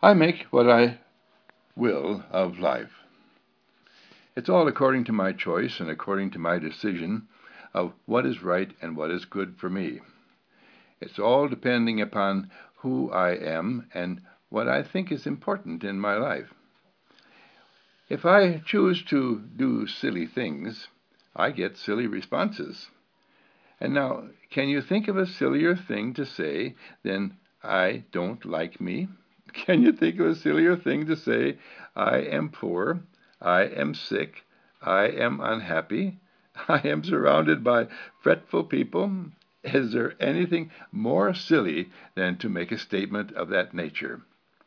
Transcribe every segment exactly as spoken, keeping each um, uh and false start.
I make what I will of life. It's all according to my choice and according to my decision of what is right and what is good for me. It's all depending upon who I am and what I think is important in my life. If I choose to do silly things, I get silly responses. And now, can you think of a sillier thing to say than I don't like me? Can you think of a sillier thing to say, I am poor, I am sick, I am unhappy, I am surrounded by fretful people? Is there anything more silly than to make a statement of that nature?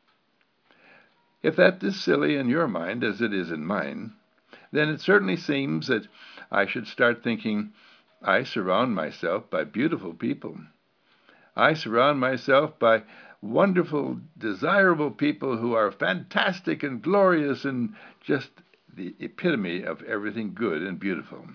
If that is silly in your mind as it is in mine, then it certainly seems that I should start thinking, I surround myself by beautiful people. I surround myself by wonderful, desirable people who are fantastic and glorious and just the epitome of everything good and beautiful.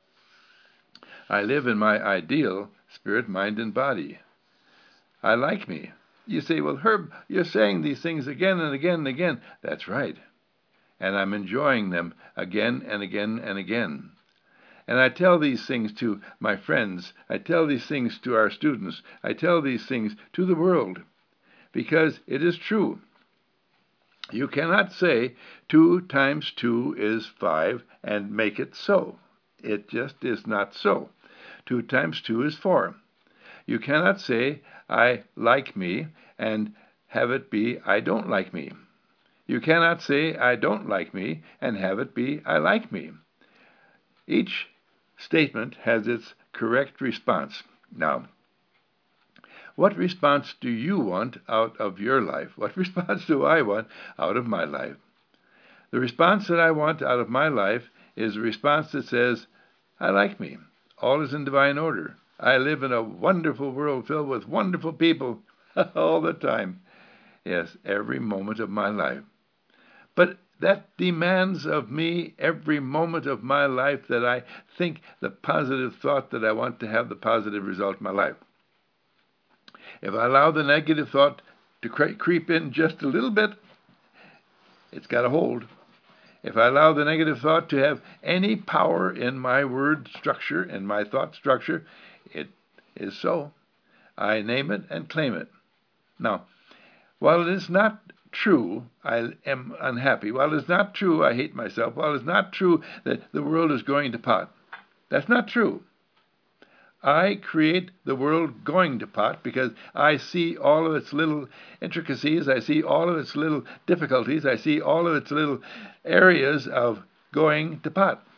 I live in my ideal spirit, mind, and body. I like me. You say, well, Herb, you're saying these things again and again and again. That's right. And I'm enjoying them again and again and again. And I tell these things to my friends. I tell these things to our students. I tell these things to the world because it is true. You cannot say two times two is five and make it so. It just is not so. Two times two is four. You cannot say I like me and have it be I don't like me. You cannot say I don't like me and have it be I like me. Each statement has its correct response. Now, what response do you want out of your life? What response do I want out of my life? The response that I want out of my life is a response that says, I like me. All is in divine order. I live in a wonderful world filled with wonderful people all the time. Yes, every moment of my life. But that demands of me every moment of my life that I think the positive thought that I want to have the positive result in my life. If I allow the negative thought to cre- creep in just a little bit, it's got a hold. If I allow the negative thought to have any power in my word structure, in my thought structure, it is so. I name it and claim it. Now, while it is not true I am unhappy, while it is not true I hate myself, while it is not true that the world is going to pot, that's not true. I create the world going to pot because I see all of its little intricacies, I see all of its little difficulties, I see all of its little areas of going to pot.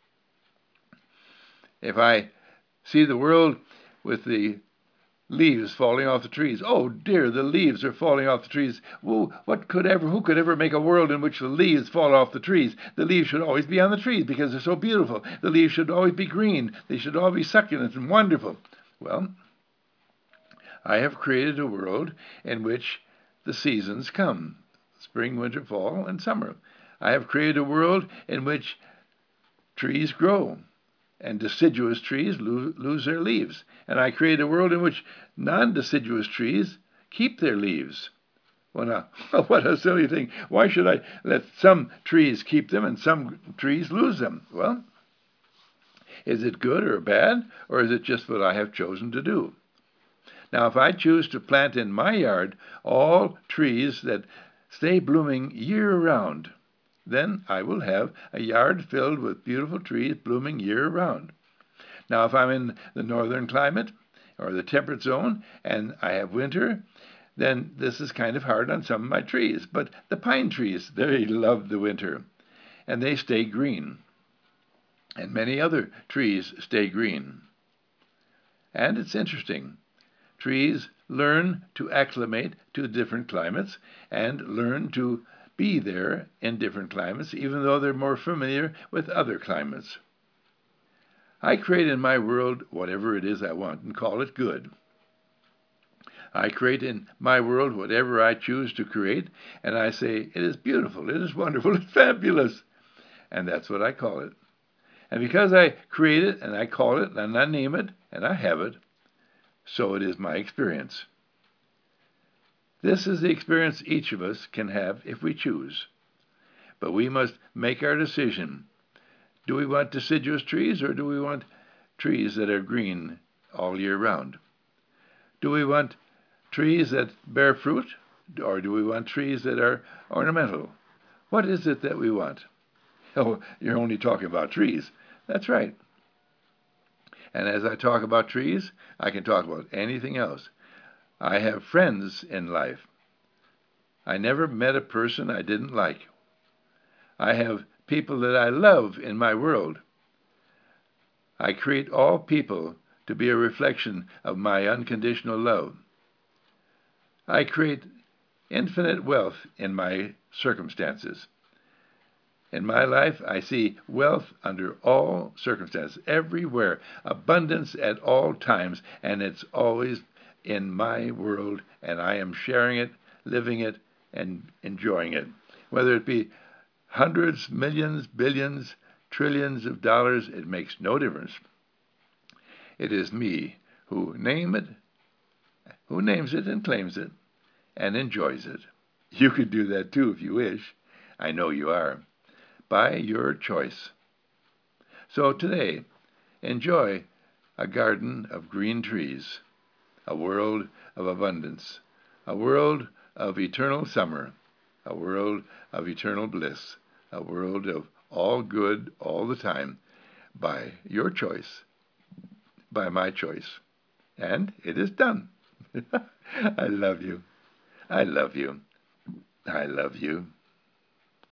If I see the world with the leaves falling off the trees. Oh dear, the leaves are falling off the trees. Whoa, what could ever, who could ever make a world in which the leaves fall off the trees? The leaves should always be on the trees because they're so beautiful. The leaves should always be green. They should all be succulent and wonderful. Well, I have created a world in which the seasons come. Spring, winter, fall, and summer. I have created a world in which trees grow and deciduous trees lo- lose their leaves. And I create a world in which non-deciduous trees keep their leaves. Well, now, what a silly thing. Why should I let some trees keep them and some trees lose them? Well, is it good or bad, or is it just what I have chosen to do? Now, if I choose to plant in my yard all trees that stay blooming year-round, then I will have a yard filled with beautiful trees blooming year-round. Now, if I'm in the northern climate or the temperate zone and I have winter, then this is kind of hard on some of my trees. But the pine trees, they love the winter, and they stay green. And many other trees stay green. And it's interesting. Trees learn to acclimate to different climates and learn to be there in different climates, even though they're more familiar with other climates. I create in my world whatever it is I want and call it good. I create in my world whatever I choose to create, and I say, it is beautiful, it is wonderful, it's fabulous. And that's what I call it. And because I create it, and I call it, and I name it, and I have it, so it is my experience. This is the experience each of us can have if we choose. But we must make our decision. Do we want deciduous trees, or do we want trees that are green all year round? Do we want trees that bear fruit, or do we want trees that are ornamental? What is it that we want? Oh, you're only talking about trees. That's right. And as I talk about trees, I can talk about anything else. I have friends in life. I never met a person I didn't like. I have people that I love in my world. I create all people to be a reflection of my unconditional love. I create infinite wealth in my circumstances. In my life, I see wealth under all circumstances, everywhere, abundance at all times, and it's always in my world, and I am sharing it, living it, and enjoying it. Whether it be hundreds, millions, billions, trillions of dollars, it makes no difference. It is me who name it, who names it and claims it, and enjoys it. You could do that too if you wish. I know you are. By your choice. So today, enjoy a garden of green trees, a world of abundance, a world of eternal summer, a world of eternal bliss, a world of all good all the time, by your choice, by my choice. And it is done. I love you. I love you. I love you.